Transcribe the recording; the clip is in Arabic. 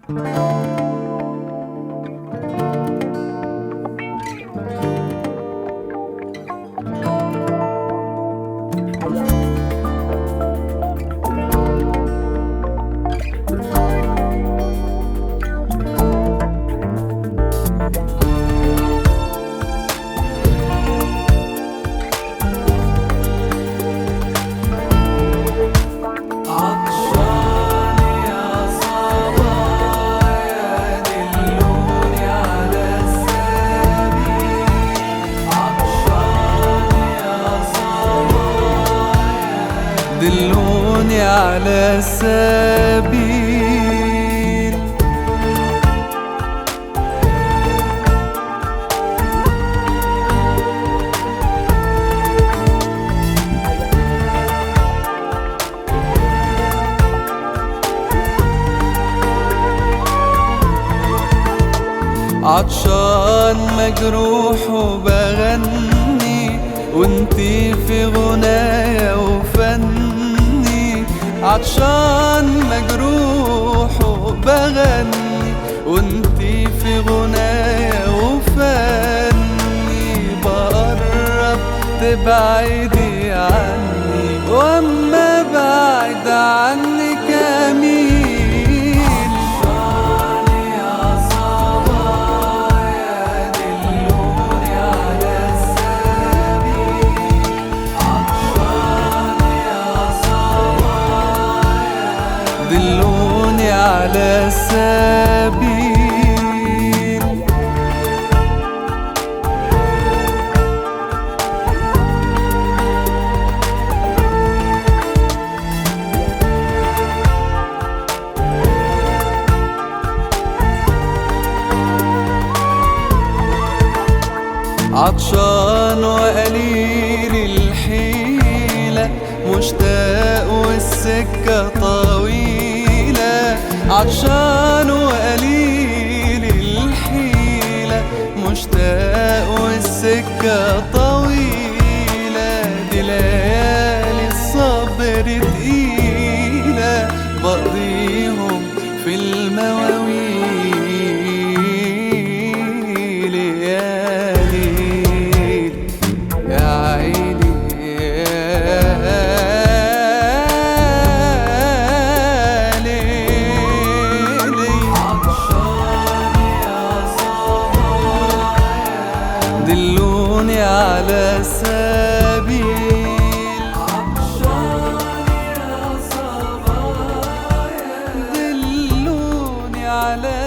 دلوني على السبيل. عطشان مجروح وبغني وانتي في غنايا وفني. عطشان مجروح وبغني وانتي في غنايا وفني. بقرب تبعدي عني واما بعد عنك اميل. دلوني على السبيل. عطشان وقليل الحيلة مشتاق والسكة طويلة. عطشان وقليل الحيلة مشتاق والسكة طويلة. دي ليالي الصبر تقيلة بقضيهم في المواويل. يا ليل يا عيني دلوني على السبيل. عطشان يا صبايا دلوني على